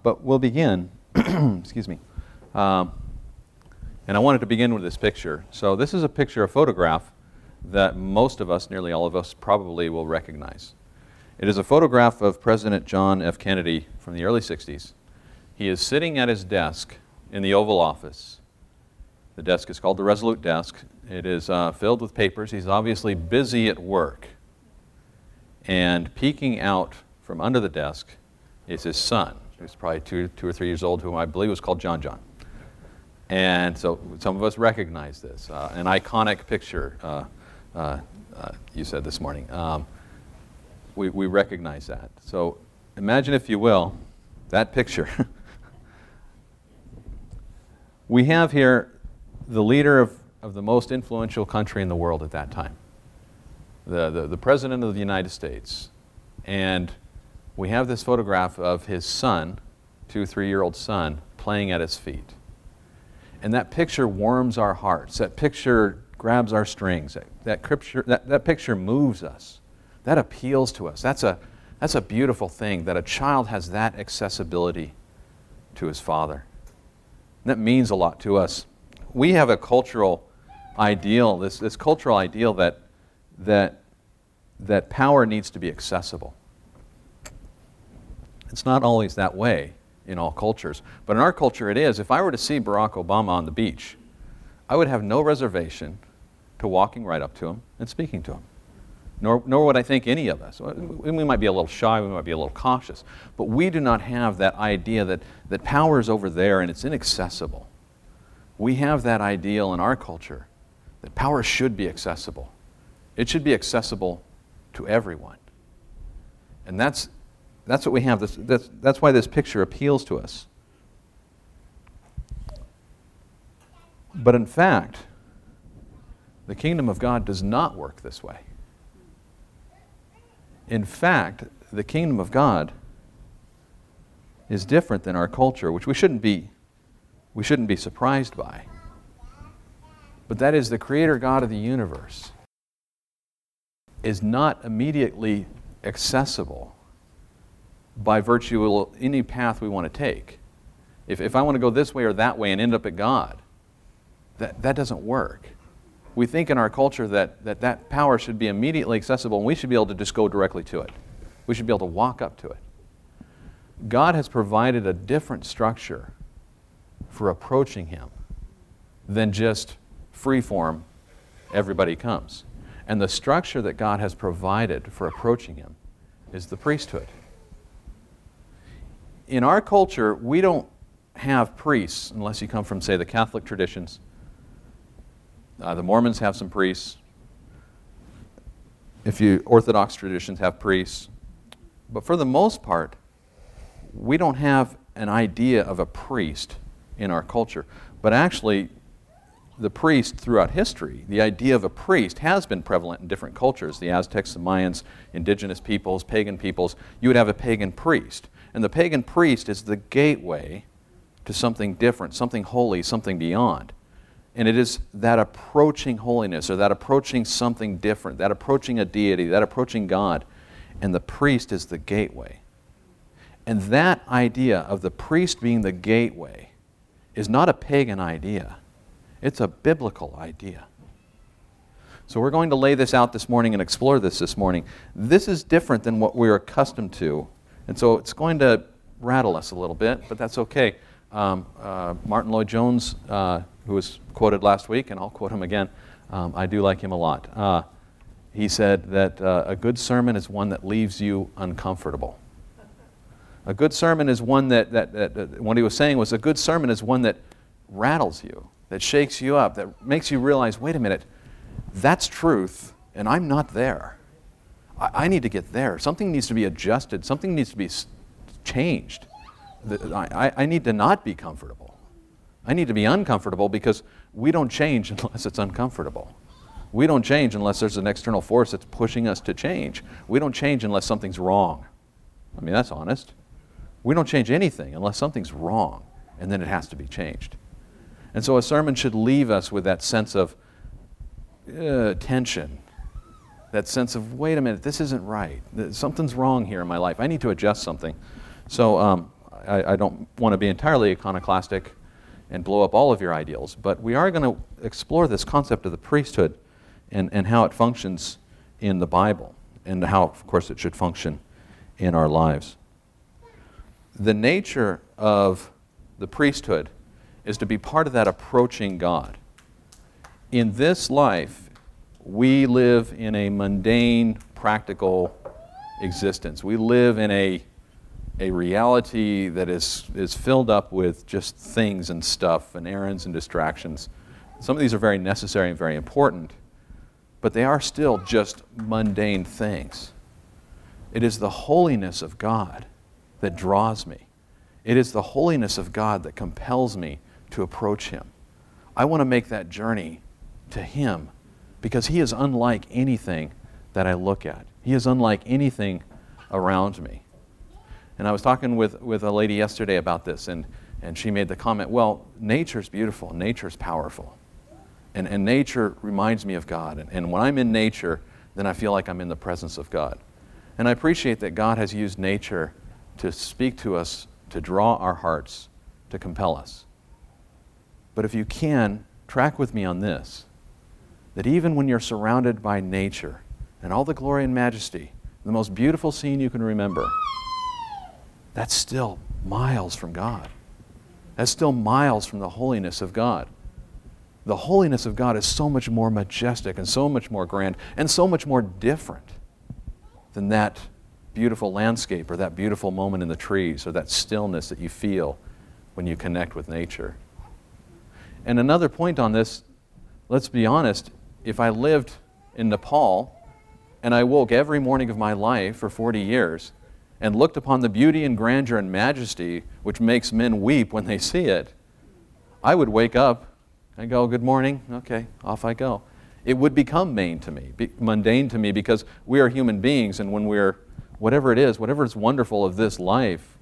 But we'll begin, excuse me, and I wanted to begin with this picture. So this is a picture, a photograph, that most of us, nearly all of us, probably will recognize. It is a photograph of President John F. Kennedy from the early 60s. He is sitting at his desk in the Oval Office. The desk is called the Resolute Desk. It is filled with papers. He's obviously busy at work. And peeking out from under the desk is his son, who's probably two or 3 years old, whom I believe was called John John. And so some of us recognize this. An iconic picture, you said this morning. We recognize that. So imagine, if you will, that picture. We have here the leader of the most influential country in the world at that time, the President of the United States. And we have this photograph of his son, 2-3-year-old son, playing at his feet. And that picture warms our hearts. That picture grabs our strings. That picture moves us. That appeals to us. That's a beautiful thing, that a child has that accessibility to his father. And that means a lot to us. We have a cultural ideal, this cultural ideal that power needs to be accessible. It's not always that way in all cultures, but in our culture it is. If I were to see Barack Obama on the beach, I would have no reservation to walking right up to him and speaking to him. Nor would I think any of us. We might be a little shy, we might be a little cautious, but we do not have that idea that power is over there and it's inaccessible. We have that ideal in our culture that power should be accessible. It should be accessible to everyone. And that's what we have. That's why this picture appeals to us. But in fact, the kingdom of God does not work this way. In fact, the kingdom of God is different than our culture, which we shouldn't be surprised by. But that is, the Creator God of the universe is not immediately accessible by virtue of any path we want to take. If I want to go this way or that way and end up at God, that doesn't work. We think in our culture that power should be immediately accessible and we should be able to just go directly to it. We should be able to walk up to it. God has provided a different structure for approaching Him than just free form, everybody comes. And the structure that God has provided for approaching Him is the priesthood. In our culture, we don't have priests unless you come from, say, the Catholic traditions. The Mormons have some priests. Orthodox traditions have priests. But for the most part, we don't have an idea of a priest in our culture. But actually, the priest throughout history, the idea of a priest has been prevalent in different cultures. The Aztecs, the Mayans, indigenous peoples, pagan peoples, you would have a pagan priest. And the pagan priest is the gateway to something different, something holy, something beyond. And it is that approaching holiness, or that approaching something different, that approaching a deity, that approaching God. And the priest is the gateway. And that idea of the priest being the gateway is not a pagan idea. It's a biblical idea. So we're going to lay this out this morning and explore this morning. This is different than what we're accustomed to. And so it's going to rattle us a little bit, but that's okay. Martin Lloyd-Jones, who was quoted last week, and I'll quote him again. I do like him a lot. He said that a good sermon is one that leaves you uncomfortable. A good sermon is one that what he was saying was, a good sermon is one that rattles you, that shakes you up, that makes you realize, wait a minute, that's truth, and I'm not there. I need to get there. Something needs to be adjusted. Something needs to be changed. I need to not be comfortable. I need to be uncomfortable, because we don't change unless it's uncomfortable. We don't change unless there's an external force that's pushing us to change. We don't change unless something's wrong. I mean, that's honest. We don't change anything unless something's wrong, and then it has to be changed. And so a sermon should leave us with that sense of tension, that sense of, wait a minute, this isn't right. Something's wrong here in my life. I need to adjust something. So I don't want to be entirely iconoclastic and blow up all of your ideals, but we are going to explore this concept of the priesthood and how it functions in the Bible and how, of course, it should function in our lives. The nature of the priesthood is to be part of that approaching God. In this life, we live in a mundane, practical existence. We live in a reality that is filled up with just things and stuff and errands and distractions. Some of these are very necessary and very important, but they are still just mundane things. It is the holiness of God that draws me. It is the holiness of God that compels me to approach Him. I want to make that journey to Him because He is unlike anything that I look at. He is unlike anything around me. And I was talking with a lady yesterday about this, and she made the comment, well, nature's beautiful, nature's powerful. And nature reminds me of God. And when I'm in nature, then I feel like I'm in the presence of God. And I appreciate that God has used nature to speak to us, to draw our hearts, to compel us. But if you can, track with me on this, that even when you're surrounded by nature and all the glory and majesty, the most beautiful scene you can remember, that's still miles from God. That's still miles from the holiness of God. The holiness of God is so much more majestic and so much more grand and so much more different than that beautiful landscape or that beautiful moment in the trees or that stillness that you feel when you connect with nature. And another point on this, let's be honest, if I lived in Nepal and I woke every morning of my life for 40 years and looked upon the beauty and grandeur and majesty which makes men weep when they see it, I would wake up and go, good morning, okay, off I go. It would become mundane to me because we are human beings, and when we're, whatever it is wonderful of this life,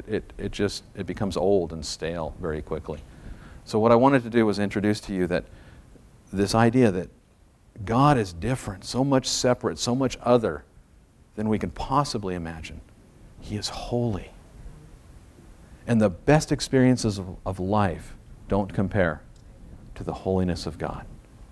it becomes old and stale very quickly. So what I wanted to do was introduce to you that this idea that God is different, so much separate, so much other than we can possibly imagine. He is holy. And the best experiences of life don't compare to the holiness of God.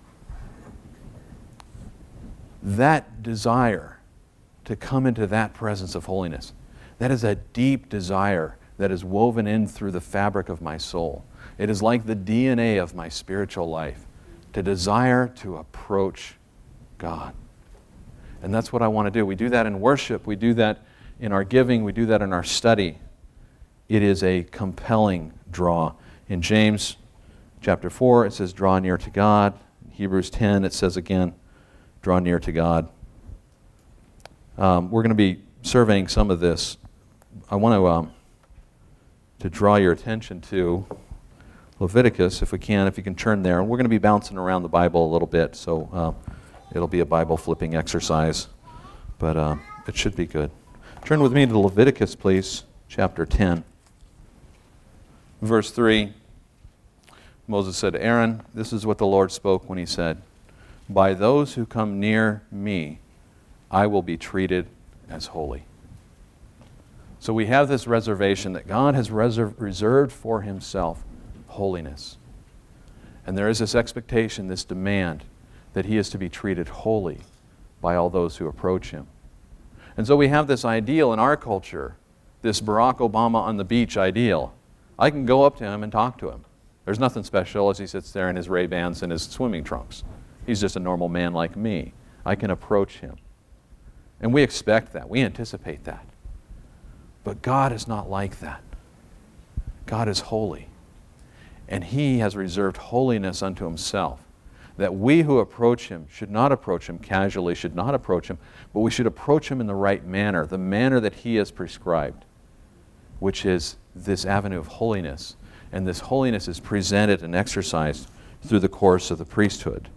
That desire to come into that presence of holiness, that is a deep desire that is woven in through the fabric of my soul. It is like the DNA of my spiritual life, to desire to approach God. And that's what I want to do. We do that in worship. We do that in our giving. We do that in our study. It is a compelling draw. In James chapter 4, it says, draw near to God. In Hebrews 10, it says again, draw near to God. We're going to be surveying some of this. I want to draw your attention to Leviticus, if you can turn there. And we're going to be bouncing around the Bible a little bit, so it'll be a Bible flipping exercise, but it should be good. Turn with me to Leviticus, please, chapter 10. Verse 3, Moses said, Aaron, this is what the Lord spoke when He said, by those who come near me, I will be treated as holy. So we have this reservation that God has reserved for Himself holiness. And there is this expectation, this demand, that He is to be treated holy by all those who approach Him. And so we have this ideal in our culture, this Barack Obama on the beach ideal. I can go up to him and talk to him. There's nothing special as he sits there in his Ray-Bans and his swimming trunks. He's just a normal man like me. I can approach him. And we expect that. We anticipate that. But God is not like that. God is holy. And He has reserved holiness unto Himself, that we who approach Him should not approach Him casually, should not approach Him, but we should approach Him in the right manner, the manner that He has prescribed, which is this avenue of holiness. And this holiness is presented and exercised through the course of the priesthood.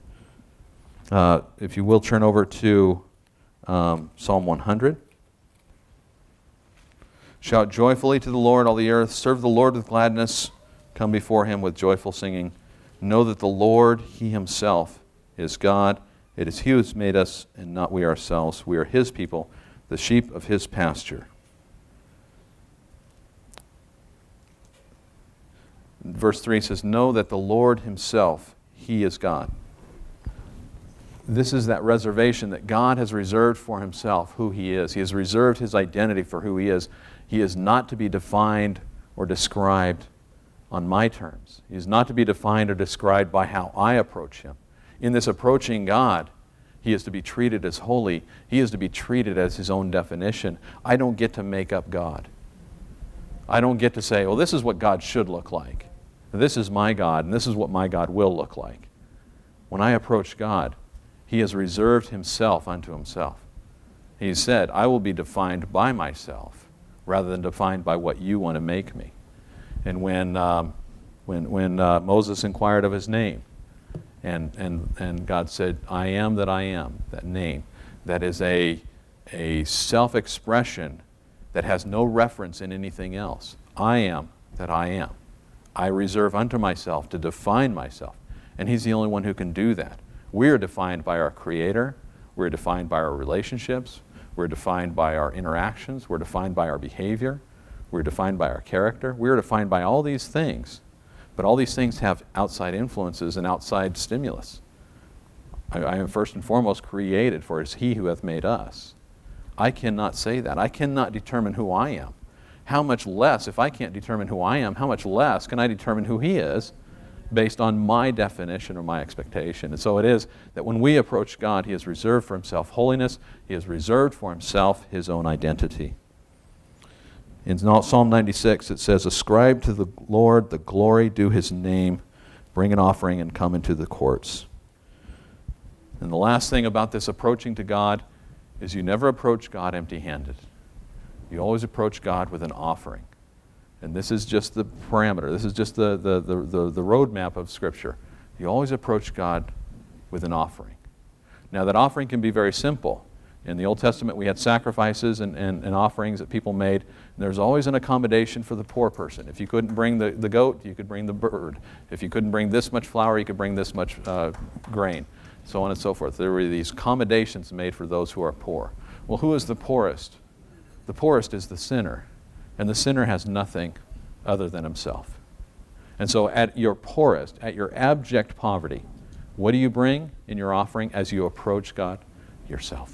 If you will turn over to Psalm 100. Shout joyfully to the Lord, all the earth. Serve the Lord with gladness. Come before Him with joyful singing. Know that the Lord, He Himself, is God. It is He who has made us, and not we ourselves. We are His people, the sheep of His pasture. Verse 3 says, know that the Lord himself, he is God. This is that reservation that God has reserved for himself who he is. He has reserved his identity for who he is. He is not to be defined or described on my terms. He is not to be defined or described by how I approach him. In this approaching God, he is to be treated as holy. He is to be treated as his own definition. I don't get to make up God. I don't get to say, well, this is what God should look like. This is my God, and this is what my God will look like. When I approach God, he has reserved himself unto himself. He said, I will be defined by myself rather than defined by what you want to make me. And when Moses inquired of his name, and God said, I am that I am, that name, that is a self-expression that has no reference in anything else. I am that I am. I reserve unto myself to define myself. And he's the only one who can do that. We are defined by our Creator. We're defined by our relationships. We're defined by our interactions. We're defined by our behavior. We're defined by our character. We're defined by all these things. But all these things have outside influences and outside stimulus. I am first and foremost created, for it is he who hath made us. I cannot say that. I cannot determine who I am. How much less, if I can't determine who I am, how much less can I determine who he is based on my definition or my expectation? And so it is that when we approach God, he has reserved for himself holiness. He has reserved for himself his own identity. In Psalm 96, it says, ascribe to the Lord the glory due his name, bring an offering and come into the courts. And the last thing about this approaching to God is you never approach God empty-handed. You always approach God with an offering. And this is just the parameter. This is just the roadmap of Scripture. You always approach God with an offering. Now that offering can be very simple. In the Old Testament we had sacrifices and offerings that people made. And there's always an accommodation for the poor person. If you couldn't bring the goat, you could bring the bird. If you couldn't bring this much flour, you could bring this much grain. So on and so forth. There were these accommodations made for those who are poor. Well, who is the poorest? The poorest is the sinner. And the sinner has nothing other than himself. And so at your poorest, at your abject poverty, what do you bring in your offering as you approach God? Yourself.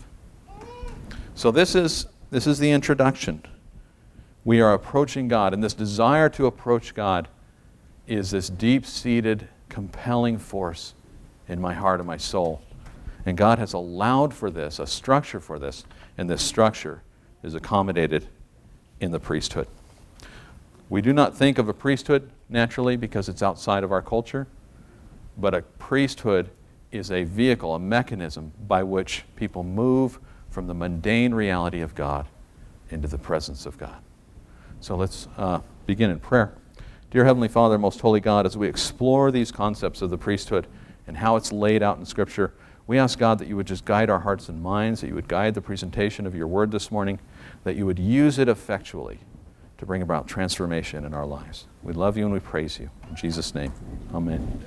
So this is the introduction. We are approaching God, and this desire to approach God is this deep-seated, compelling force in my heart and my soul. And God has allowed for this, a structure for this, and this structure is accommodated in the priesthood. We do not think of a priesthood naturally because it's outside of our culture, but a priesthood is a vehicle, a mechanism by which people move from the mundane reality of God into the presence of God. So let's begin in prayer. Dear Heavenly Father, most holy God, as we explore these concepts of the priesthood and how it's laid out in Scripture, we ask God that you would just guide our hearts and minds, that you would guide the presentation of your word this morning, that you would use it effectually to bring about transformation in our lives. We love you and we praise you. In Jesus' name, amen.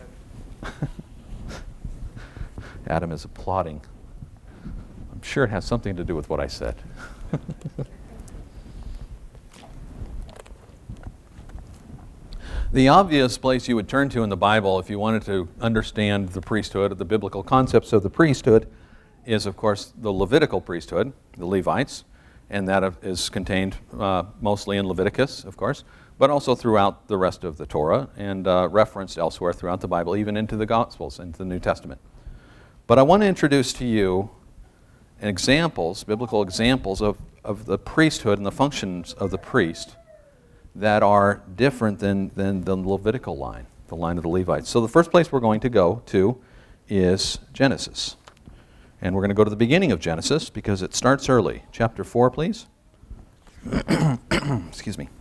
Adam is applauding. I'm sure it has something to do with what I said. The obvious place you would turn to in the Bible if you wanted to understand the priesthood, or the biblical concepts of the priesthood, is, of course, the Levitical priesthood, the Levites, and that is contained mostly in Leviticus, of course, but also throughout the rest of the Torah and referenced elsewhere throughout the Bible, even into the Gospels, into the New Testament. But I want to introduce to you examples, biblical examples of the priesthood and the functions of the priest that are different than the Levitical line, the line of the Levites. So the first place we're going to go to is Genesis. And we're going to go to the beginning of Genesis because it starts early. Chapter 4, please. Excuse me.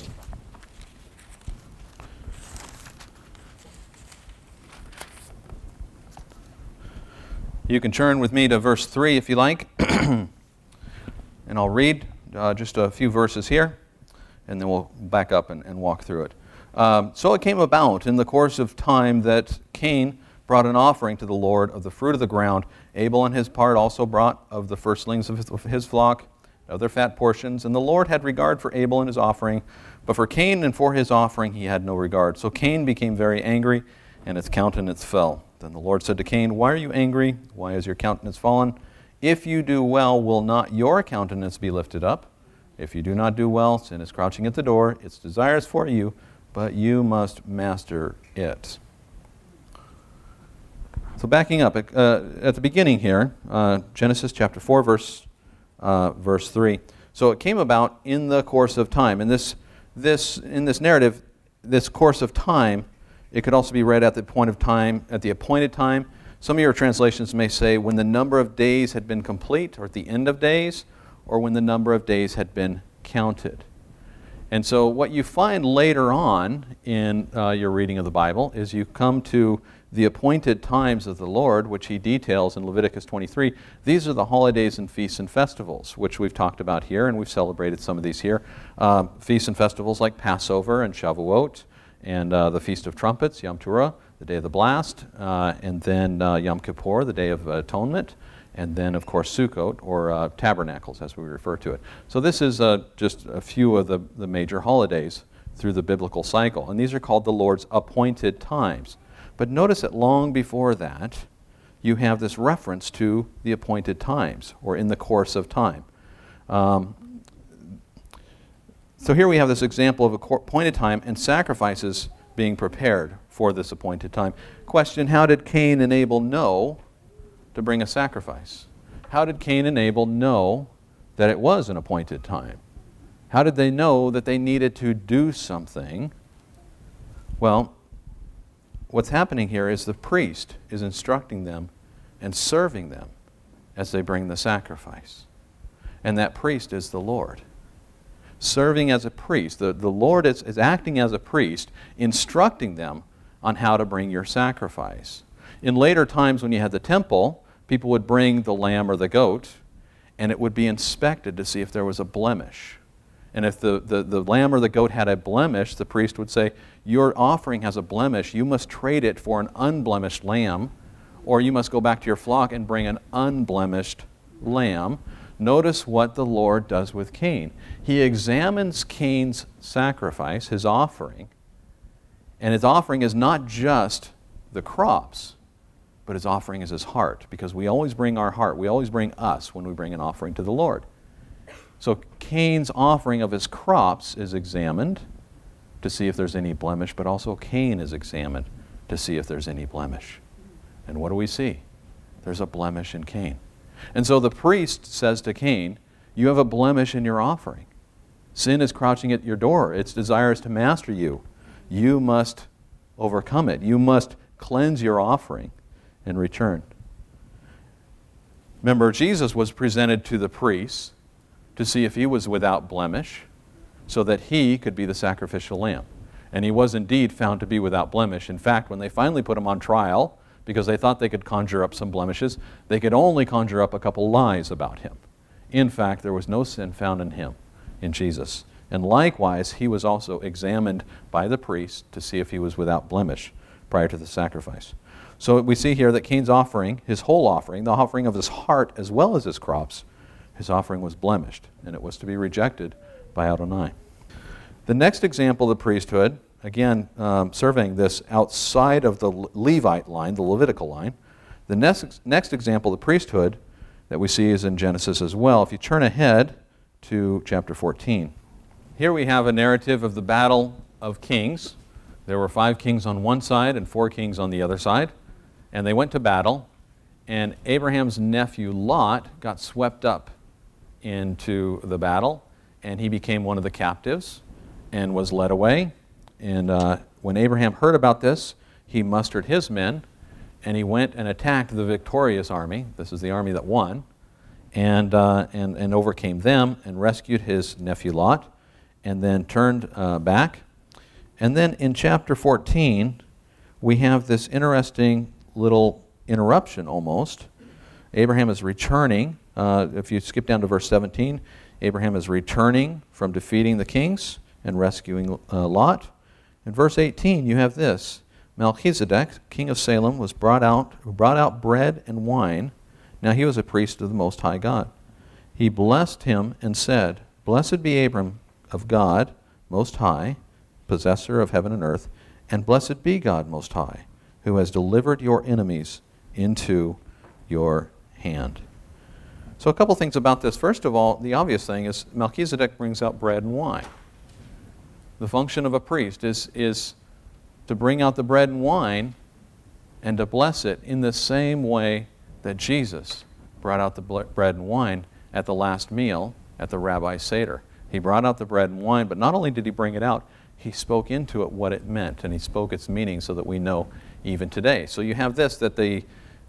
You can turn with me to verse 3 if you like. And I'll read just a few verses here, and then we'll back up and walk through it. So it came about in the course of time that Cain brought an offering to the Lord of the fruit of the ground. Abel on his part also brought of the firstlings of his flock of their fat portions, and the Lord had regard for Abel and his offering, but for Cain and for his offering he had no regard. So Cain became very angry, and his countenance fell. Then the Lord said to Cain, "Why are you angry? Why is your countenance fallen? If you do well, will not your countenance be lifted up? If you do not do well, sin is crouching at the door. Its desires for you, but you must master it." So backing up, at the beginning here, Genesis chapter 4, verse 3. So it came about in the course of time. And in this narrative, this course of time, it could also be read at the point of time, at the appointed time. Some of your translations may say when the number of days had been complete, or at the end of days, or when the number of days had been counted. And so what you find later on in your reading of the Bible is you come to the appointed times of the Lord, which he details in Leviticus 23. These are the holidays and feasts and festivals, which we've talked about here, and we've celebrated some of these here. Feasts and festivals like Passover and Shavuot, and the Feast of Trumpets, Yom Teruah, the Day of the Blast, and then Yom Kippur, the Day of Atonement, and then, of course, Sukkot, or Tabernacles, as we refer to it. So this is just a few of the major holidays through the biblical cycle, and these are called the Lord's appointed times. But notice that long before that, you have this reference to the appointed times, or in the course of time. So here we have this example of a appointed time and sacrifices being prepared for this appointed time. Question, how did Cain and Abel know to bring a sacrifice? How did Cain and Abel know that it was an appointed time? How did they know that they needed to do something? Well, what's happening here is the priest is instructing them and serving them as they bring the sacrifice. And that priest is the Lord. Serving as a priest. The Lord is acting as a priest, instructing them on how to bring your sacrifice. In later times when you had the temple, people would bring the lamb or the goat, and it would be inspected to see if there was a blemish. And if the lamb or the goat had a blemish, the priest would say, "Your offering has a blemish. You must trade it for an unblemished lamb, or you must go back to your flock and bring an unblemished lamb." Notice what the Lord does with Cain. He examines Cain's sacrifice, his offering, and his offering is not just the crops, but his offering is his heart, because we always bring our heart. We always bring us when we bring an offering to the Lord. So Cain's offering of his crops is examined to see if there's any blemish, but also Cain is examined to see if there's any blemish. And what do we see? There's a blemish in Cain. And so the priest says to Cain, "You have a blemish in your offering. Sin is crouching at your door. Its desires to master you. You must overcome it. You must cleanse your offering in return." Remember, Jesus was presented to the priests to see if he was without blemish, so that he could be the sacrificial lamb. And he was indeed found to be without blemish. In fact, when they finally put him on trial, because they thought they could conjure up some blemishes, they could only conjure up a couple lies about him. In fact, there was no sin found in him, in Jesus. And likewise, he was also examined by the priest to see if he was without blemish prior to the sacrifice. So we see here that Cain's offering, his whole offering, the offering of his heart as well as his crops, his offering was blemished, and it was to be rejected by Adonai. The next example of the priesthood, again, surveying this outside of the Levite line, the Levitical line, the next example of the priesthood that we see is in Genesis as well. If you turn ahead to chapter 14. Here we have a narrative of the battle of kings. There were 5 kings on one side and 4 kings on the other side, and they went to battle, and Abraham's nephew Lot got swept up into the battle, and he became one of the captives and was led away. And when Abraham heard about this, he mustered his men, and he went and attacked the victorious army. This is the army that won, and overcame them and rescued his nephew Lot, and then turned back. And then in chapter 14, we have this interesting little interruption almost. Abraham is returning. If you skip down to verse 17, Abraham is returning from defeating the kings and rescuing Lot. In verse 18, you have this. Melchizedek, king of Salem, who brought out bread and wine. Now he was a priest of the Most High God. He blessed him and said, Blessed be Abram of God Most High, possessor of heaven and earth, and blessed be God Most High, who has delivered your enemies into your hand. So a couple things about this. First of all, the obvious thing is Melchizedek brings out bread and wine. The function of a priest is to bring out the bread and wine and to bless it in the same way that Jesus brought out the bread and wine at the last meal at the Rabbi's Seder. He brought out the bread and wine, but not only did he bring it out, he spoke into it what it meant, and he spoke its meaning so that we know even today. So you have this, that the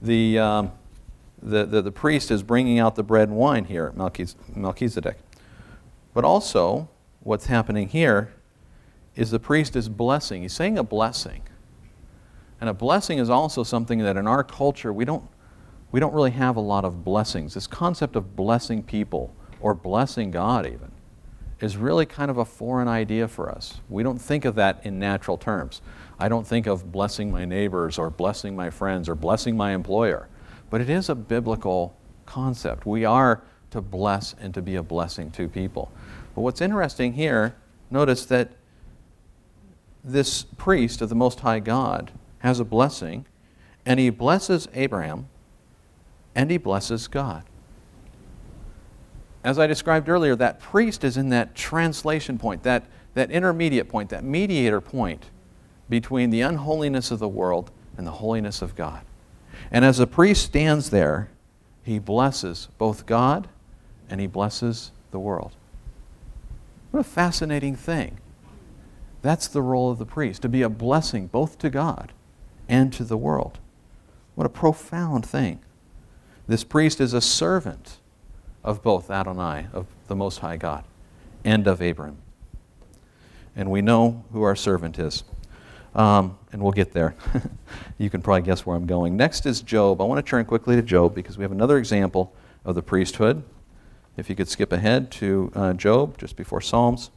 priest is bringing out the bread and wine here at Melchizedek. But also, what's happening here is the priest is blessing. He's saying a blessing. And a blessing is also something that in our culture we don't really have a lot of blessings. This concept of blessing people, or blessing God even, is really kind of a foreign idea for us. We don't think of that in natural terms. I don't think of blessing my neighbors or blessing my friends or blessing my employer. But it is a biblical concept. We are to bless and to be a blessing to people. But what's interesting here, notice that this priest of the Most High God has a blessing, and he blesses Abraham, and he blesses God. As I described earlier, that priest is in that translation point, that intermediate point, that mediator point between the unholiness of the world and the holiness of God. And as the priest stands there, he blesses both God and he blesses the world. What a fascinating thing. That's the role of the priest, to be a blessing both to God and to the world. What a profound thing. This priest is a servant of both Adonai, of the Most High God, and of Abram. And we know who our servant is. And we'll get there. You can probably guess where I'm going. Next is Job. I want to turn quickly to Job because we have another example of the priesthood. If you could skip ahead to Job, just before Psalms.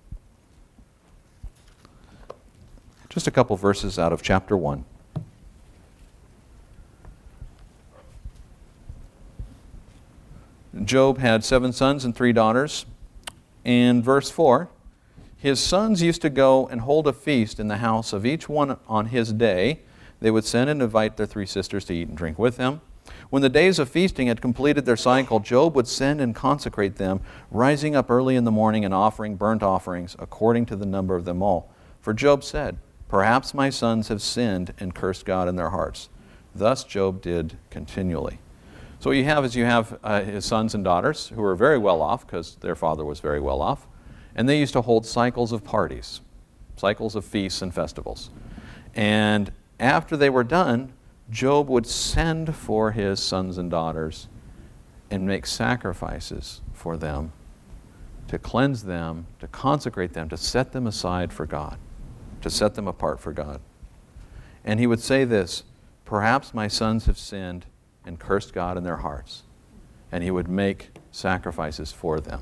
Just a couple verses out of chapter 1. Job had 7 sons and 3 daughters. And verse 4, his sons used to go and hold a feast in the house of each one on his day. They would send and invite their 3 sisters to eat and drink with them. When the days of feasting had completed their cycle, Job would send and consecrate them, rising up early in the morning and offering burnt offerings according to the number of them all. For Job said, Perhaps my sons have sinned and cursed God in their hearts. Thus Job did continually. So what you have is his sons and daughters who were very well off because their father was very well off. And they used to hold cycles of parties, cycles of feasts and festivals. And after they were done, Job would send for his sons and daughters and make sacrifices for them, to cleanse them, to consecrate them, to set them aside for God, to set them apart for God. And he would say this, Perhaps my sons have sinned and cursed God in their hearts. And he would make sacrifices for them.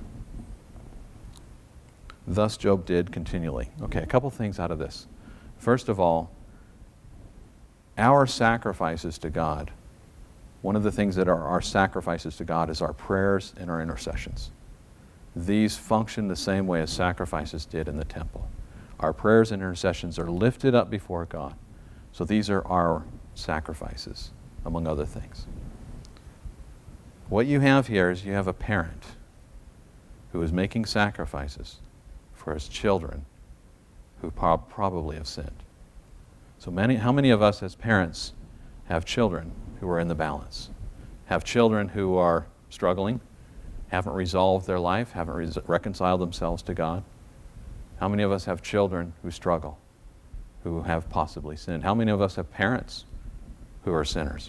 Thus Job did continually. Okay, a couple things out of this. First of all, our sacrifices to God, one of the things that are our sacrifices to God is our prayers and our intercessions. These function the same way as sacrifices did in the temple. Our prayers and intercessions are lifted up before God. So these are our sacrifices, among other things. What you have here is you have a parent who is making sacrifices for his children who probably have sinned. So how many of us as parents have children who are in the balance? Have children who are struggling, haven't resolved their life, haven't reconciled themselves to God? How many of us have children who struggle, who have possibly sinned? How many of us have parents who are sinners?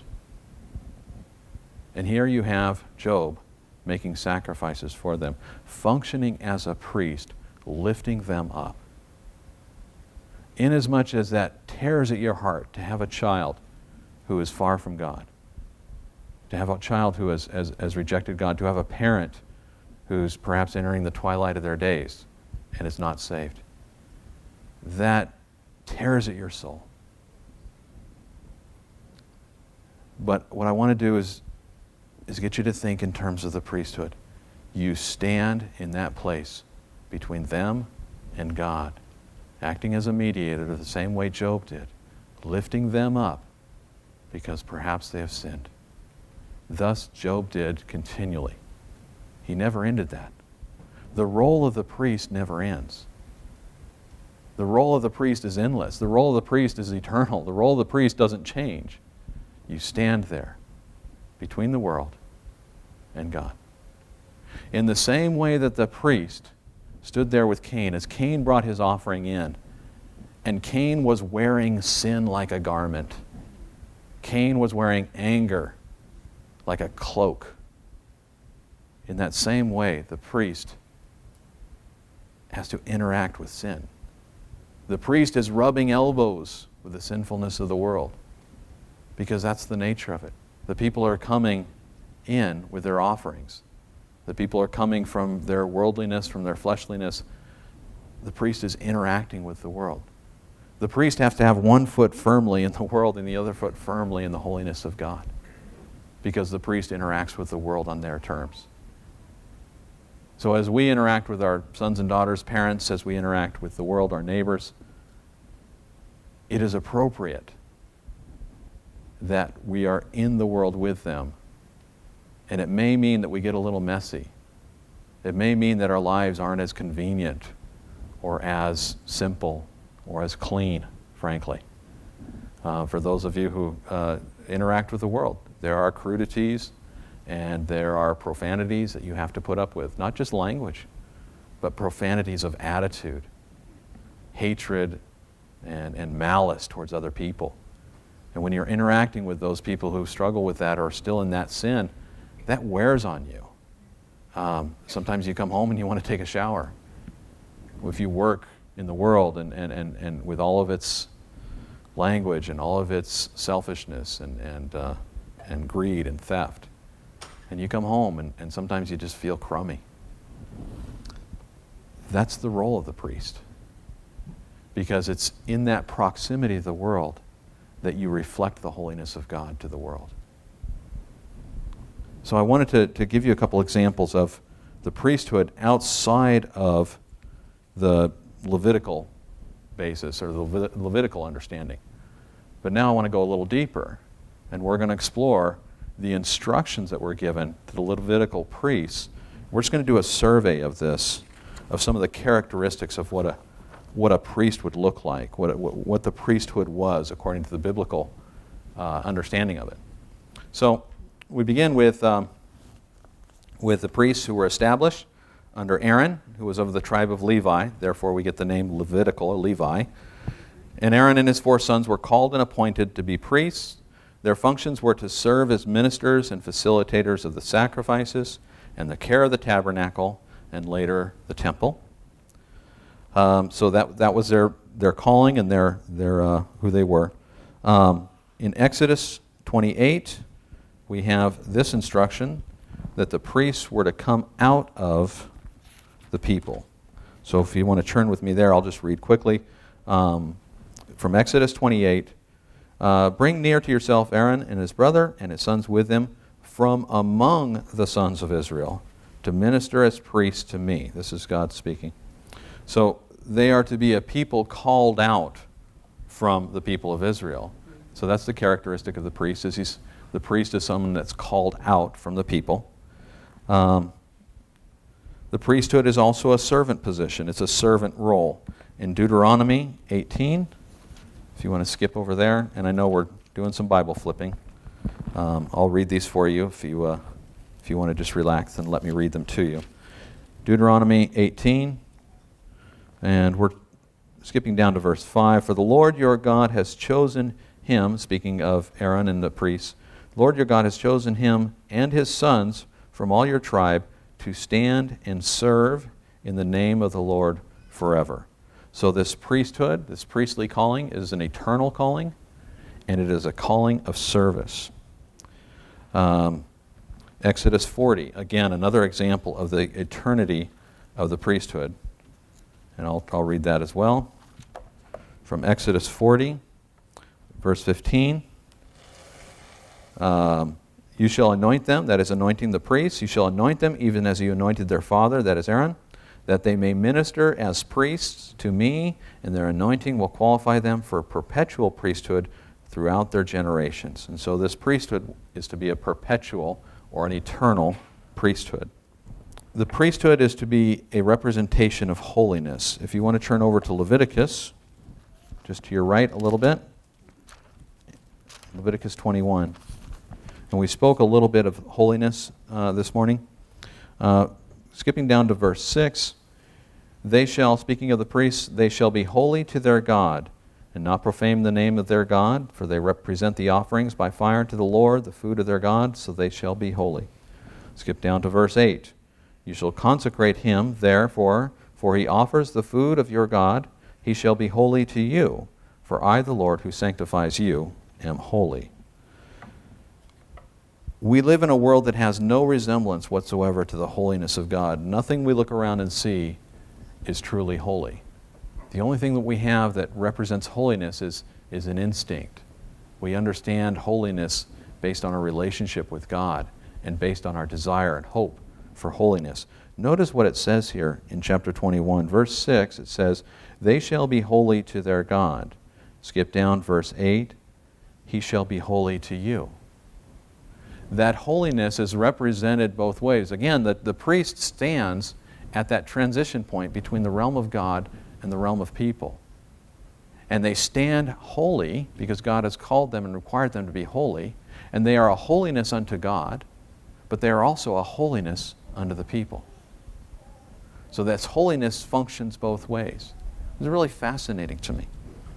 And here you have Job making sacrifices for them, functioning as a priest, lifting them up. Inasmuch as that tears at your heart to have a child who is far from God, to have a child who has rejected God, to have a parent who's perhaps entering the twilight of their days and is not saved, that tears at your soul. But what I want to do is get you to think in terms of the priesthood. You stand in that place between them and God, acting as a mediator the same way Job did, lifting them up because perhaps they have sinned. Thus Job did continually. He never ended that. The role of the priest never ends. The role of the priest is endless. The role of the priest is eternal. The role of the priest doesn't change. You stand there between the world and God. In the same way that the priest stood there with Cain, as Cain brought his offering in, and Cain was wearing sin like a garment. Cain was wearing anger like a cloak. In that same way, the priest has to interact with sin. The priest is rubbing elbows with the sinfulness of the world because that's the nature of it. The people are coming in with their offerings. The people are coming from their worldliness, from their fleshliness. The priest is interacting with the world. The priest has to have one foot firmly in the world and the other foot firmly in the holiness of God, because the priest interacts with the world on their terms. So as we interact with our sons and daughters, parents, as we interact with the world, our neighbors, it is appropriate that we are in the world with them. And it may mean that we get a little messy. It may mean that our lives aren't as convenient or as simple or as clean, frankly. For those of you who interact with the world, there are crudities and there are profanities that you have to put up with. Not just language, but profanities of attitude, hatred, and malice towards other people. And when you're interacting with those people who struggle with that or are still in that sin, that wears on you. Sometimes you come home and you want to take a shower. If you work in the world and with all of its language and all of its selfishness and greed and theft, and you come home and sometimes you just feel crummy. That's the role of the priest, because it's in that proximity of the world that you reflect the holiness of God to the world. So I wanted to give you a couple examples of the priesthood outside of the Levitical basis or the Levitical understanding. But now I want to go a little deeper, and we're going to explore the instructions that were given to the Levitical priests. We're just going to do a survey of this, of some of the characteristics of what a priest would look like, what the priesthood was according to the biblical understanding of it. So we begin with the priests who were established under Aaron, who was of the tribe of Levi. Therefore, we get the name Levitical, or Levi. And Aaron and his 4 sons were called and appointed to be priests. Their functions were to serve as ministers and facilitators of the sacrifices and the care of the tabernacle and later the temple. So that was their calling and their who they were. In Exodus 28, we have this instruction that the priests were to come out of the people. So if you want to turn with me there, I'll just read quickly. From Exodus 28, bring near to yourself Aaron and his brother and his sons with him from among the sons of Israel to minister as priests to me. This is God speaking. So they are to be a people called out from the people of Israel. So that's the characteristic of the priest. The priest is someone that's called out from the people. The priesthood is also a servant position. It's a servant role. In Deuteronomy 18, if you want to skip over there, and I know we're doing some Bible flipping, I'll read these for you if you want to just relax and let me read them to you. Deuteronomy 18, and we're skipping down to verse 5. For the Lord your God has chosen him, speaking of Aaron and the priests, the Lord your God has chosen him and his sons from all your tribe to stand and serve in the name of the Lord forever. So this priesthood, this priestly calling, is an eternal calling, and it is a calling of service. Exodus 40, again, another example of the eternity of the priesthood. And I'll read that as well. From Exodus 40, verse 15. You shall anoint them, that is anointing the priests. You shall anoint them even as you anointed their father, that is Aaron, that they may minister as priests to me, and their anointing will qualify them for perpetual priesthood throughout their generations. And so this priesthood is to be a perpetual or an eternal priesthood. The priesthood is to be a representation of holiness. If you want to turn over to Leviticus, just to your right a little bit, Leviticus 21. And we spoke a little bit of holiness this morning. Skipping down to verse 6, they shall, speaking of the priests, they shall be holy to their God, and not profane the name of their God, for they represent the offerings by fire to the Lord, the food of their God, so they shall be holy. Skip down to verse 8. You shall consecrate him, therefore, for he offers the food of your God. He shall be holy to you, for I, the Lord, who sanctifies you, am holy. We live in a world that has no resemblance whatsoever to the holiness of God. Nothing we look around and see is truly holy. The only thing that we have that represents holiness is an instinct. We understand holiness based on our relationship with God and based on our desire and hope for holiness. Notice what it says here in chapter 21. Verse 6, it says, they shall be holy to their God. Skip down, verse 8, he shall be holy to you. That holiness is represented both ways. Again, the priest stands at that transition point between the realm of God and the realm of people. And they stand holy because God has called them and required them to be holy. And they are a holiness unto God, but they are also a holiness unto the people. So that holiness functions both ways. It's really fascinating to me.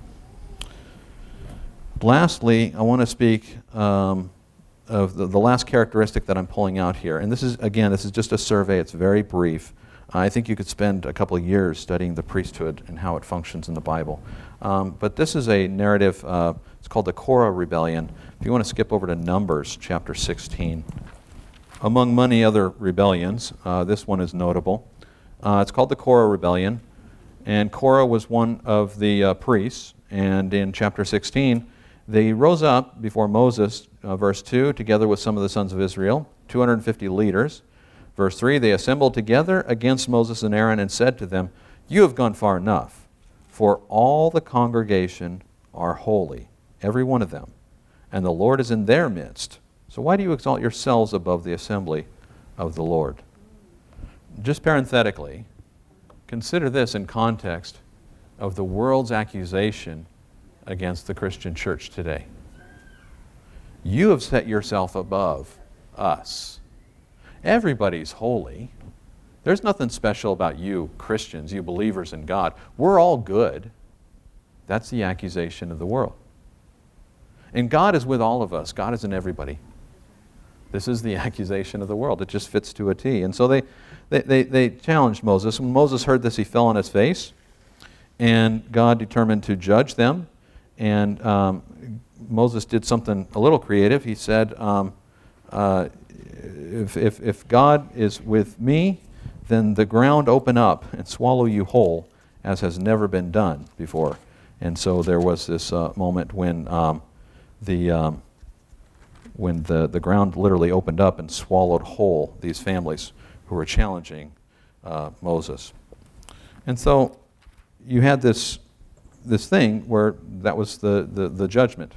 Lastly, I want to speak of the last characteristic that I'm pulling out here. And this is just a survey. It's very brief. I think you could spend a couple of years studying the priesthood and how it functions in the Bible. But this is a narrative. It's called the Korah Rebellion. If you want to skip over to Numbers chapter 16. Among many other rebellions, this one is notable. It's called the Korah Rebellion. And Korah was one of the priests. And in chapter 16, they rose up before Moses, verse 2, together with some of the sons of Israel, 250 leaders. Verse 3, they assembled together against Moses and Aaron and said to them, you have gone far enough, for all the congregation are holy, every one of them, and the Lord is in their midst. So why do you exalt yourselves above the assembly of the Lord? Just parenthetically, consider this in context of the world's accusation against the Christian church today. You have set yourself above us. Everybody's holy. There's nothing special about you Christians, you believers in God. We're all good. That's the accusation of the world. And God is with all of us. God is in everybody. This is the accusation of the world. It just fits to a T. And so they challenged Moses. When Moses heard this, he fell on his face. And God determined to judge them. And Moses did something a little creative. He said, if God is with me, then the ground open up and swallow you whole, as has never been done before. And so there was this moment when the ground literally opened up and swallowed whole these families who were challenging Moses. And so you had this thing where that was the judgment.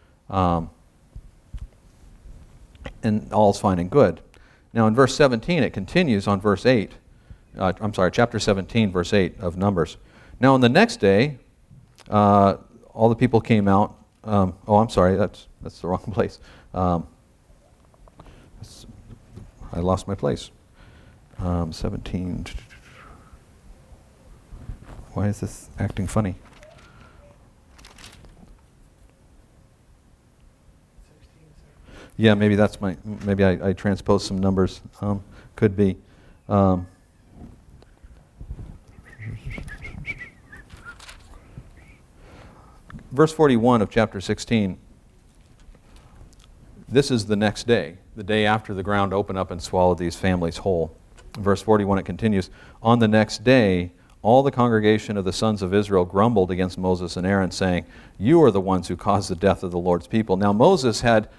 And all's fine and good. Now in verse 17, it continues on verse 8. Chapter 17, verse 8 of Numbers. Now on the next day, all the people came out. That's the wrong place. I lost my place. 17. Why is this acting funny? Yeah, maybe that's maybe I transposed some numbers. Could be. Verse 41 of chapter 16. This is the next day, the day after the ground opened up and swallowed these families whole. Verse 41, it continues, on the next day, all the congregation of the sons of Israel grumbled against Moses and Aaron, saying, you are the ones who caused the death of the Lord's people. Now Moses had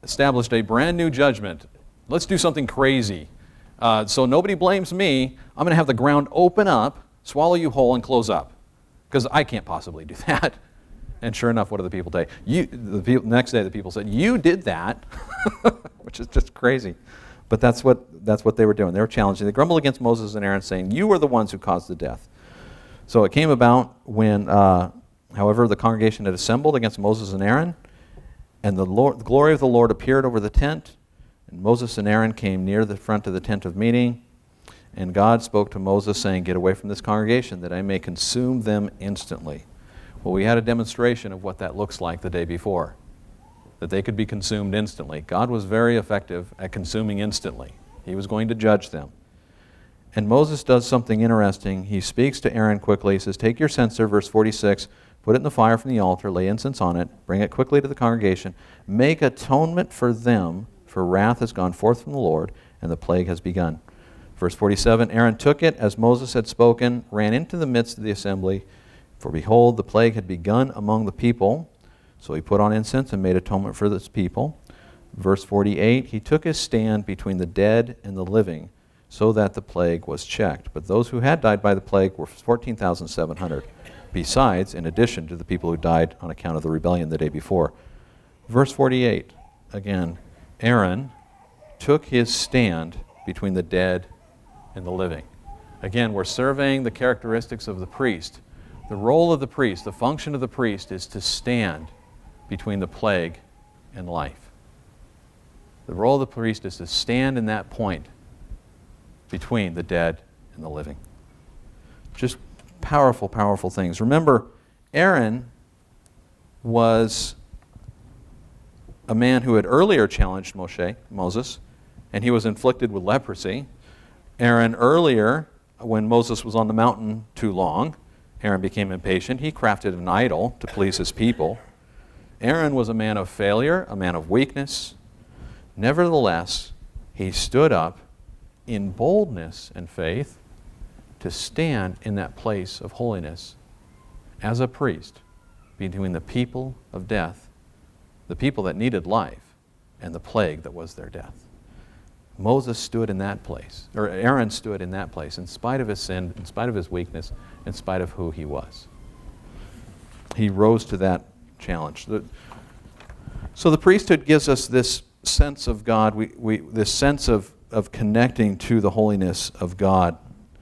established a brand new judgment. Let's do something crazy. So nobody blames me. I'm going to have the ground open up, swallow you whole, and close up. Because I can't possibly do that. And sure enough, what do the people say? Next day, the people said, "You did that," which is just crazy. But that's what they were doing. They were challenging. They grumbled against Moses and Aaron, saying, "You are the ones who caused the death." So it came about when, however, the congregation had assembled against Moses and Aaron, and the glory of the Lord appeared over the tent, and Moses and Aaron came near the front of the tent of meeting, and God spoke to Moses, saying, "Get away from this congregation, that I may consume them instantly." Well, we had a demonstration of what that looks like the day before, that they could be consumed instantly. God was very effective at consuming instantly. He was going to judge them. And Moses does something interesting. He speaks to Aaron quickly. He says, "Take your censer," verse 46, "put it in the fire from the altar, lay incense on it, bring it quickly to the congregation, make atonement for them, for wrath has gone forth from the Lord, and the plague has begun." Verse 47, "Aaron took it as Moses had spoken, ran into the midst of the assembly, for behold, the plague had begun among the people. So he put on incense and made atonement for this people." Verse 48, "He took his stand between the dead and the living, so that the plague was checked. But those who had died by the plague were 14,700, besides, in addition to the people who died on account of the rebellion the day before." Verse 48, again, "Aaron took his stand between the dead and the living." Again, we're surveying the characteristics of the priest. The role of the priest, the function of the priest, is to stand between the plague and life. The role of the priest is to stand in that point between the dead and the living. Just powerful, powerful things. Remember, Aaron was a man who had earlier challenged Moses, and he was inflicted with leprosy. Aaron earlier, when Moses was on the mountain too long, Aaron became impatient. He crafted an idol to please his people. Aaron was a man of failure, a man of weakness. Nevertheless, he stood up in boldness and faith to stand in that place of holiness as a priest between the people of death, the people that needed life, and the plague that was their death. Moses stood in that place, or Aaron stood in that place, in spite of his sin, in spite of his weakness, in spite of who he was. He rose to that challenge. So the priesthood gives us this sense of God, this sense of connecting to the holiness of God.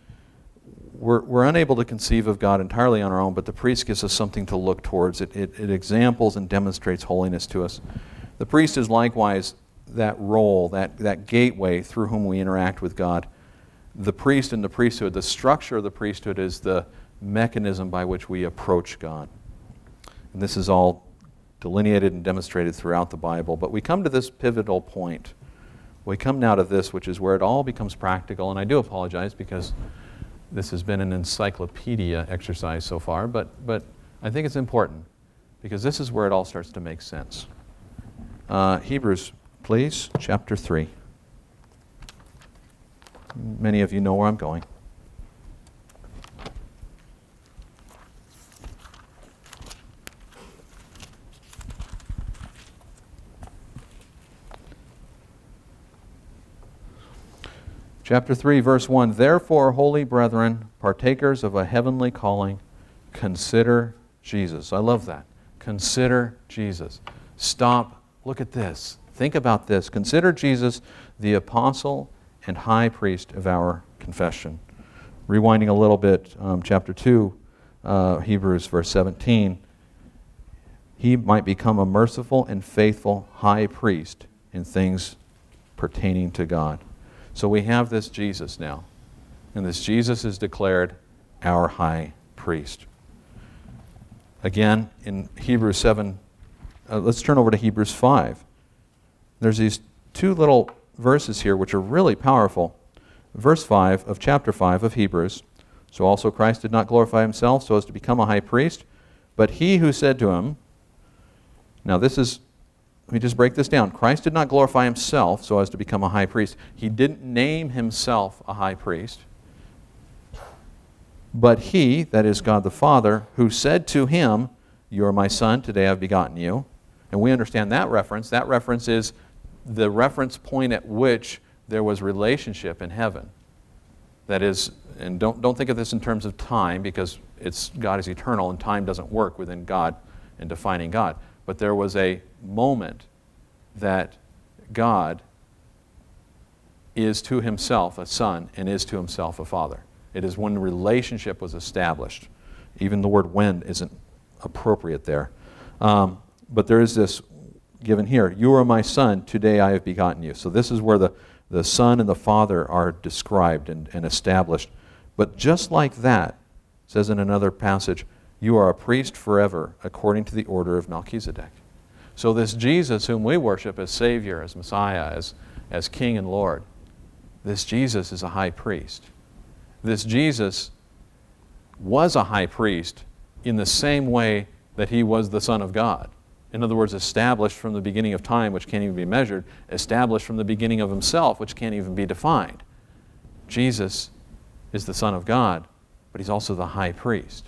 We're unable to conceive of God entirely on our own, but the priest gives us something to look towards. It examples and demonstrates holiness to us. The priest is likewise that role, that gateway through whom we interact with God. The priest and the priesthood, the structure of the priesthood is the mechanism by which we approach God. And this is all delineated and demonstrated throughout the Bible. But we come to this pivotal point. We come now to this, which is where it all becomes practical. And I do apologize because this has been an encyclopedia exercise so far, but I think it's important because this is where it all starts to make sense. Hebrews, please, chapter 3. Many of you know where I'm going. Chapter 3, verse 1, "Therefore, holy brethren, partakers of a heavenly calling, consider Jesus." I love that. Consider Jesus. Stop. Look at this. Think about this. Consider Jesus, the apostle and high priest of our confession. Rewinding a little bit, chapter 2, Hebrews, verse 17, "He might become a merciful and faithful high priest in things pertaining to God." So we have this Jesus now, and this Jesus is declared our high priest. Again, in Hebrews 7, let's turn over to Hebrews 5. There's these two little verses here which are really powerful. Verse 5 of chapter 5 of Hebrews, "So also Christ did not glorify himself so as to become a high priest, but he who said to him," now this is, let me just break this down. Christ did not glorify himself so as to become a high priest. He didn't name himself a high priest. But he, that is God the Father, who said to him, "You are my son, today I have begotten you." And we understand that reference. That reference is the reference point at which there was relationship in heaven. That is, and don't think of this in terms of time, because God is eternal and time doesn't work within God in defining God. But there was a moment that God is to himself a son and is to himself a father. It is when the relationship was established. Even the word when isn't appropriate there. But there is this given here. You are my son, today I have begotten you. So this is where the son and the father are described and established. But just like that, it says in another passage, you are a priest forever according to the order of Melchizedek. So this Jesus whom we worship as Savior, as Messiah, as King and Lord, this Jesus is a high priest. This Jesus was a high priest in the same way that he was the Son of God. In other words, established from the beginning of time, which can't even be measured, established from the beginning of himself, which can't even be defined. Jesus is the Son of God, but he's also the high priest.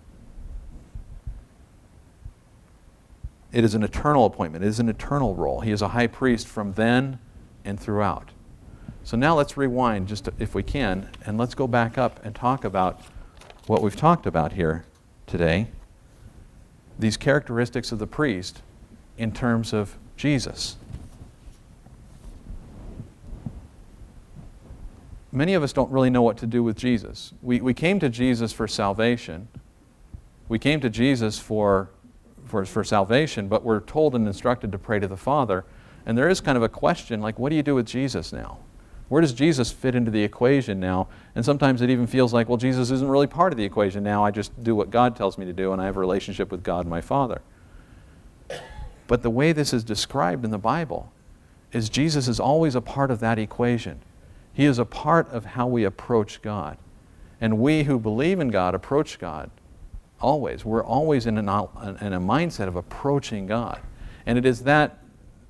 It is an eternal appointment. It is an eternal role. He is a high priest from then and throughout. So now let's rewind, just if we can, and let's go back up and talk about what we've talked about here today. These characteristics of the priest in terms of Jesus. Many of us don't really know what to do with Jesus. We came to Jesus for salvation. We came to Jesus for salvation, but we're told and instructed to pray to the Father. And there is kind of a question, like, what do you do with Jesus now? Where does Jesus fit into the equation now? And sometimes it even feels like, well, Jesus isn't really part of the equation now. I just do what God tells me to do, and I have a relationship with God, my Father. But the way this is described in the Bible is Jesus is always a part of that equation. He is a part of how we approach God. And we who believe in God approach God always. We're always in a mindset of approaching God. And it is that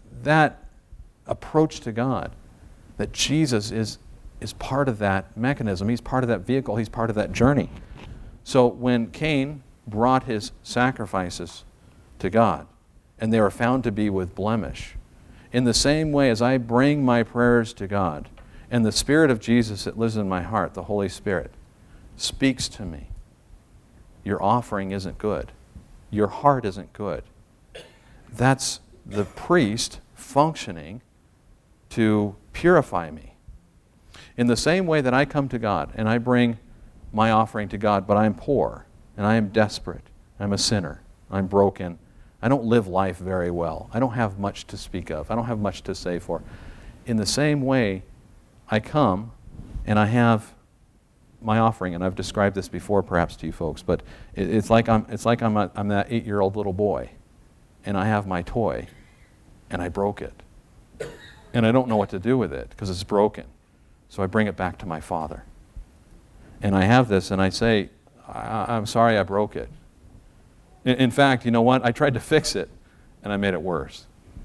approach to God that Jesus is part of that mechanism. He's part of that vehicle. He's part of that journey. So when Cain brought his sacrifices to God, and they were found to be with blemish, in the same way as I bring my prayers to God, and the Spirit of Jesus that lives in my heart, the Holy Spirit, speaks to me, your offering isn't good. Your heart isn't good. That's the priest functioning to purify me. In the same way that I come to God and I bring my offering to God, but I'm poor and I am desperate, I'm a sinner, I'm broken, I don't live life very well, I don't have much to speak of, I don't have much to say for. In the same way, I come and I have my offering, and I've described this before perhaps to you folks, but it's like I'm that 8-year-old little boy, and I have my toy, and I broke it. And I don't know what to do with it because it's broken. So I bring it back to my Father. And I have this and I say, I'm sorry I broke it. In fact, you know what? I tried to fix it and I made it worse.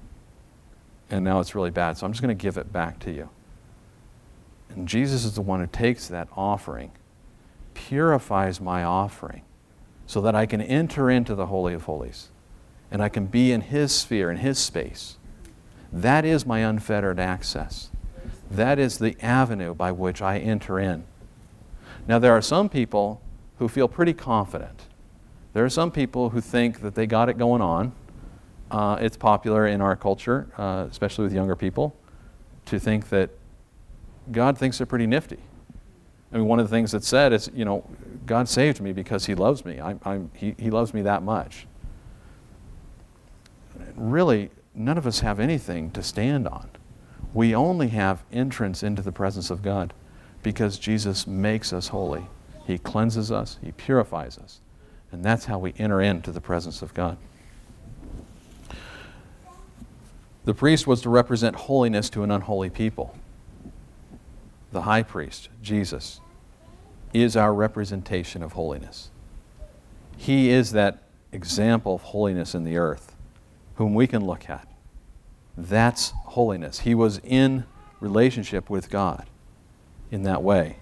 And now it's really bad. So I'm just going to give it back to you. And Jesus is the one who takes that offering, purifies my offering so that I can enter into the Holy of Holies and I can be in His sphere, in His space. That is my unfettered access. That is the avenue by which I enter in. Now, there are some people who feel pretty confident. There are some people who think that they got it going on. It's popular in our culture, especially with younger people, to think that God thinks they're pretty nifty. I mean, one of the things that's said is, God saved me because He loves me. He loves me that much. Really, none of us have anything to stand on. We only have entrance into the presence of God because Jesus makes us holy. He cleanses us, He purifies us. And that's how we enter into the presence of God. The priest was to represent holiness to an unholy people. The high priest, Jesus, is our representation of holiness. He is that example of holiness in the earth, whom we can look at. That's holiness. He was in relationship with God in that way.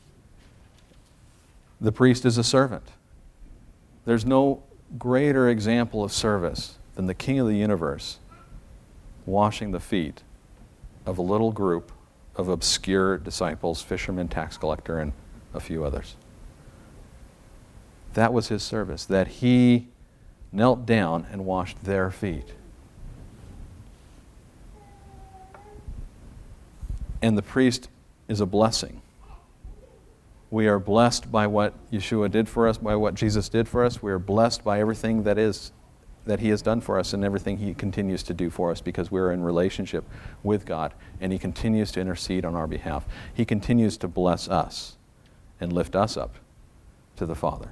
The priest is a servant. There's no greater example of service than the King of the universe washing the feet of a little group of obscure disciples, fisherman, tax collector, and a few others. That was his service, that he knelt down and washed their feet. And the priest is a blessing. We are blessed by what Yeshua did for us, by what Jesus did for us. We are blessed by everything that he has done for us and everything he continues to do for us, because we're in relationship with God and he continues to intercede on our behalf. He continues to bless us and lift us up to the Father.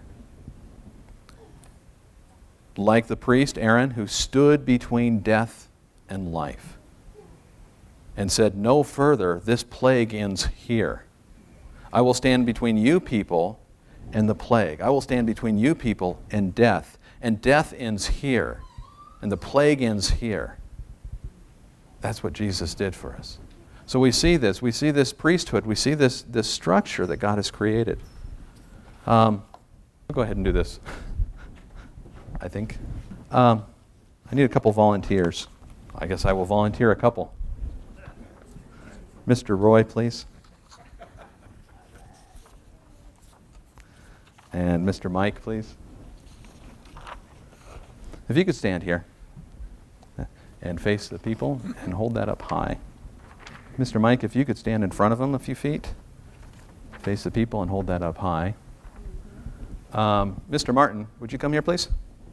Like the priest Aaron, who stood between death and life and said, "No further, this plague ends here. I will stand between you people and the plague. I will stand between you people and death ends here, and the plague ends here." That's what Jesus did for us. So we see this priesthood, we see this structure that God has created. I'll go ahead and do this, I think. I need a couple volunteers. I guess I will volunteer a couple. Mr. Roy, please. And Mr. Mike, please. If you could stand here and face the people and hold that up high. Mr. Mike, if you could stand in front of them a few feet, face the people and hold that up high. Mr. Martin, would you come here, please?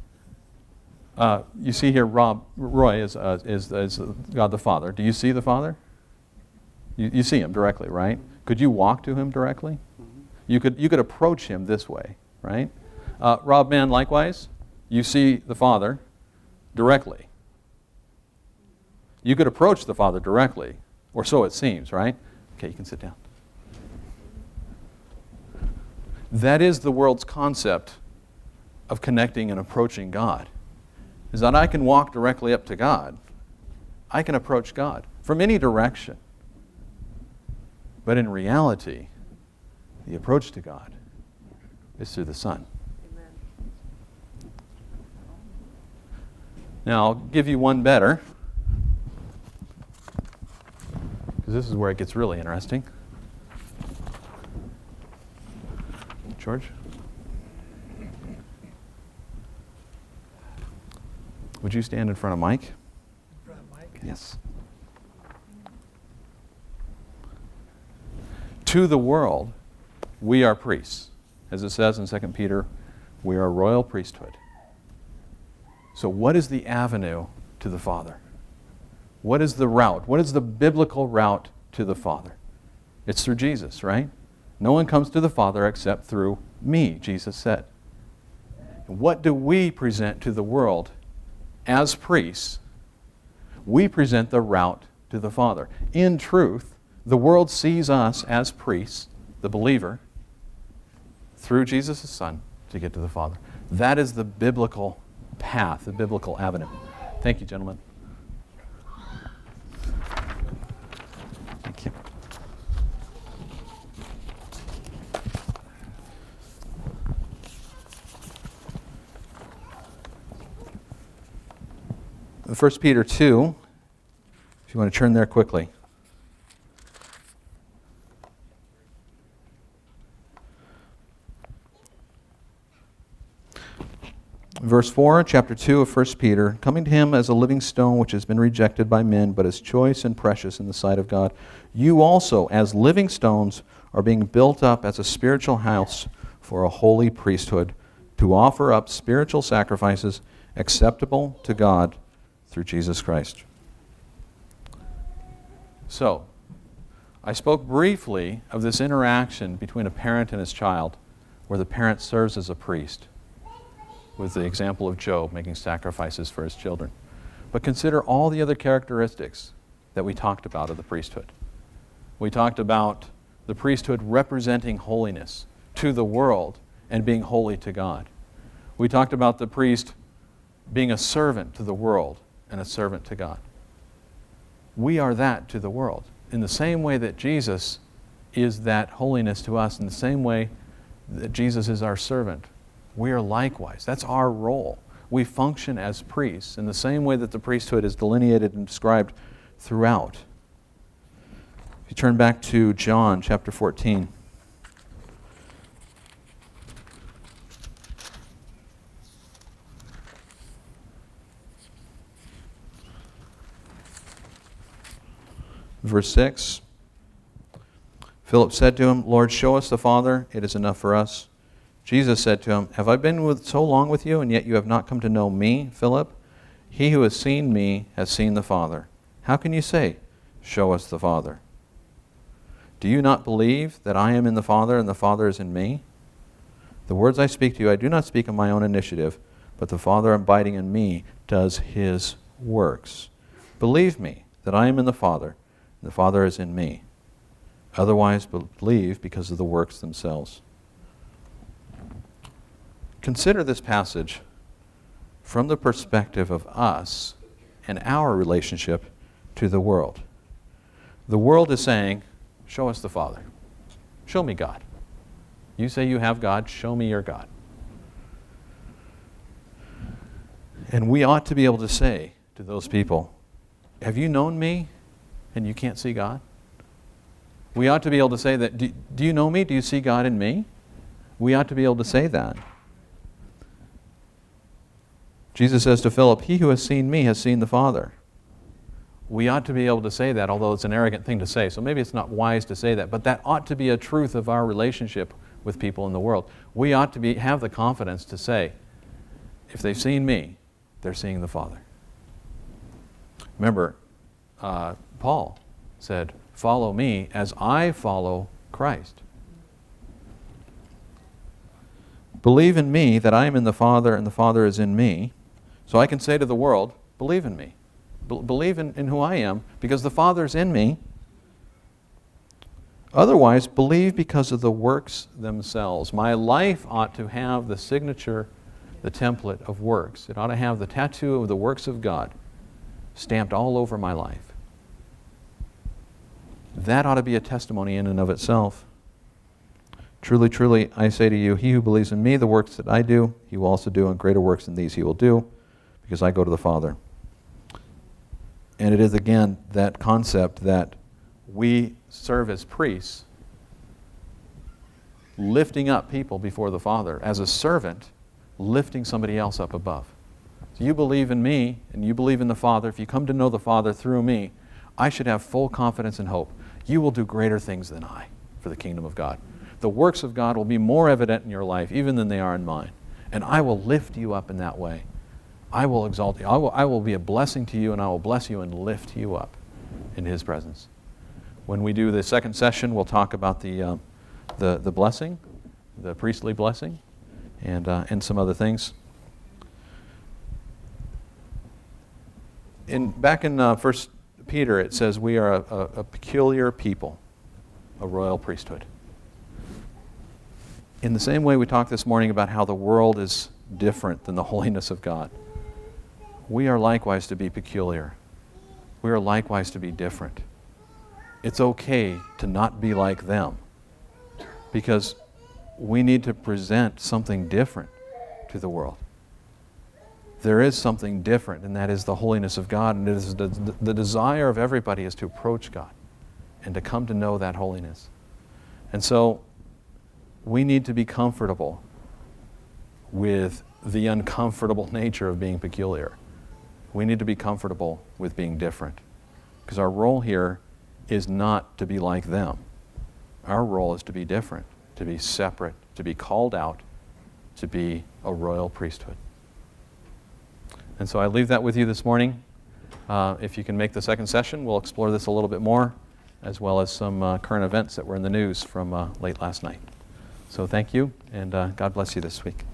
You see here Roy is God the Father. Do you see the Father? You see him directly, right? Could you walk to him directly? You could approach him this way, right? Rob Mann, likewise, you see the Father directly. You could approach the Father directly, or so it seems, right? Okay, you can sit down. That is the world's concept of connecting and approaching God, is that I can walk directly up to God. I can approach God from any direction. But in reality, the approach to God is through the Son. Amen. Now, I'll give you one better, because this is where it gets really interesting. George? Would you stand in front of Mike? In front of Mike? Yes. To the world, we are priests. As it says in 2 Peter, we are a royal priesthood. So what is the avenue to the Father? What is the route? What is the biblical route to the Father? It's through Jesus, right? No one comes to the Father except through me, Jesus said. What do we present to the world as priests? We present the route to the Father. In truth, the world sees us as priests, the believer, through Jesus' Son to get to the Father. That is the biblical path, the biblical avenue. Thank you, gentlemen. Thank you. First Peter 2, if you want to turn there quickly. Verse 4, chapter 2 of 1 Peter, coming to him as a living stone which has been rejected by men, but is choice and precious in the sight of God. You also, as living stones, are being built up as a spiritual house for a holy priesthood, to offer up spiritual sacrifices acceptable to God through Jesus Christ. So, I spoke briefly of this interaction between a parent and his child, where the parent serves as a priest, with the example of Job making sacrifices for his children. But consider all the other characteristics that we talked about of the priesthood. We talked about the priesthood representing holiness to the world and being holy to God. We talked about the priest being a servant to the world and a servant to God. We are that to the world. In the same way that Jesus is that holiness to us, in the same way that Jesus is our servant, we are likewise. That's our role. We function as priests in the same way that the priesthood is delineated and described throughout. you turn back to John chapter 14. Verse 6. Philip said to him, Lord, show us the Father. It is enough for us. Jesus said to him, Have I been so long with you, and yet you have not come to know me, Philip? He who has seen me has seen the Father. How can you say, Show us the Father? Do you not believe that I am in the Father, and the Father is in me? The words I speak to you, I do not speak of my own initiative, but the Father abiding in me does his works. Believe me that I am in the Father, and the Father is in me. Otherwise, believe because of the works themselves. Consider this passage from the perspective of us and our relationship to the world. The world is saying, show us the Father. Show me God. You say you have God, show me your God. And we ought to be able to say to those people, have you known me and you can't see God? We ought to be able to say that, do you know me? Do you see God in me? We ought to be able to say that. Jesus says to Philip, he who has seen me has seen the Father. We ought to be able to say that, although it's an arrogant thing to say. So maybe it's not wise to say that, but that ought to be a truth of our relationship with people in the world. We ought to have the confidence to say, if they've seen me, they're seeing the Father. Remember, Paul said, follow me as I follow Christ. Believe in me that I am in the Father and the Father is in me. So I can say to the world, believe in me. Believe in who I am because the Father's in me. Otherwise, believe because of the works themselves. My life ought to have the signature, the template of works. It ought to have the tattoo of the works of God stamped all over my life. That ought to be a testimony in and of itself. Truly, truly, I say to you, he who believes in me, the works that I do, he will also do, and greater works than these he will do, because I go to the Father. And it is, again, that concept that we serve as priests, lifting up people before the Father, as a servant, lifting somebody else up above. So you believe in me, and you believe in the Father. If you come to know the Father through me, I should have full confidence and hope. You will do greater things than I for the kingdom of God. The works of God will be more evident in your life even than they are in mine. And I will lift you up in that way. I will exalt you. I will be a blessing to you, and I will bless you and lift you up in His presence. When we do the second session, we'll talk about the blessing, the priestly blessing, and some other things. Back in 1 Peter, it says we are a peculiar people, a royal priesthood. In the same way we talked this morning about how the world is different than the holiness of God, we are likewise to be peculiar. We are likewise to be different. It's okay to not be like them because we need to present something different to the world. There is something different, and that is the holiness of God, and it is the desire of everybody is to approach God and to come to know that holiness. And so we need to be comfortable with the uncomfortable nature of being peculiar. We need to be comfortable with being different because our role here is not to be like them. Our role is to be different, to be separate, to be called out, to be a royal priesthood. And so I leave that with you this morning. If you can make the second session, we'll explore this a little bit more, as well as some current events that were in the news from late last night. So thank you, and God bless you this week.